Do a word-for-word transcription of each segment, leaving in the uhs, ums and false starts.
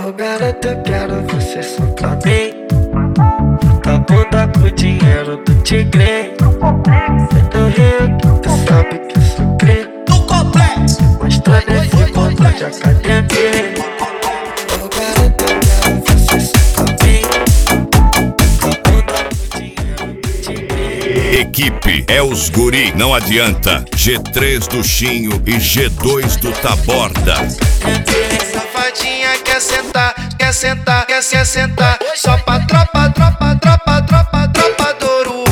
Oh garota, eu quero você só pra mim. Tá bunda com dinheiro do tigre. Do Rio, tu sabe que eu sou cria. Do complexo, mas tô nesse conta de academia. Oh garota, eu quero você só pra mim. Tá bunda com dinheiro do tigre. Equipe é os guri, não adianta. G três do Chinho e G dois do Taborda. safadinha quer sentar, quer sentar, quer se sentar. Só pra tropa, tropa, tropa, tropa, tropa do Ouro.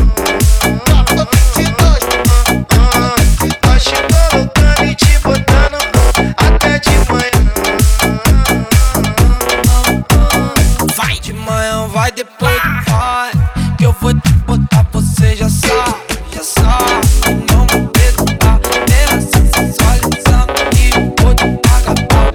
Nós te colocando e te botando até de manhã. Vai de manhã, vai depois do pai, que eu vou te botar, você já sabe, já sabe. Não me perdoar, pela sensualizando e vou te pagar pau.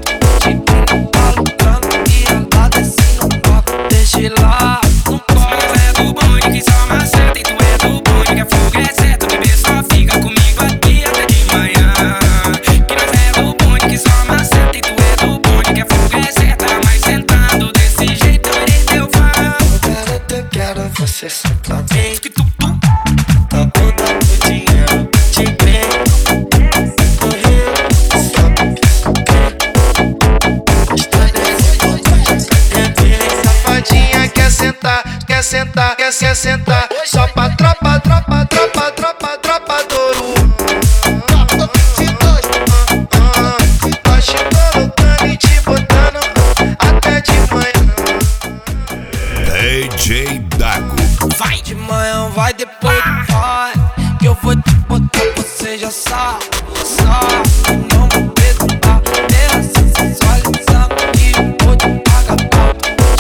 Deixa lá, não pode. É do bonde que só maceta e tu é do bonde que é fogo, é certo. Bebê só fica comigo aqui até de manhã. Que nós é do bonde que só maceta e tu é do bonde que é fogo, é certo. Mas sentando desse jeito eu irei teu fã. Oh garota, eu quero você só pra mim. Tá bunda com dinheiro do tigre. Do Rio, tu sabe que eu sou cria. Mas tô nesse conta de academia. Safadinha quer sentar, quer sentar, quer se sentar. Só pra tropa, tropa, tropa, tropa, tropa do Ouro. Nós te colocando e te botando até de manhã. D J Dago. Vai de manhã, vai depois do pai, que eu vou te botar, você já sabe, já sabe. Não me perdoar, pela sensualizando e vou te pagar pau.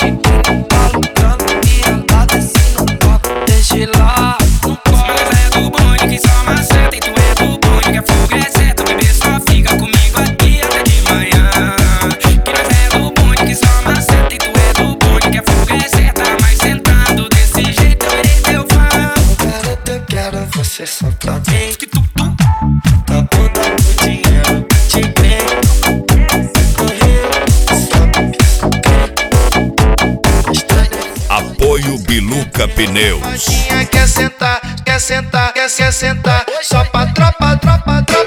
Lá, não pode. É do bonde que só maceta e tu é do bonde que é fogo, é certo. Bebê só fica comigo aqui até de manhã. Que nós é do bonde que só maceta e tu é do bonde que é fogo, é certo. Mas sentado desse jeito eu irei teu fã. Oh garota, eu quero você só pra mim. Tá bunda com dinheiro do tigre. Do Rio, tu sabe que eu sou cria. Mas tô nesse Apoio Biluca Pneus. Safadinha quer sentar, quer sentar, quer se sentar. Só pra tropa, tropa, tropa.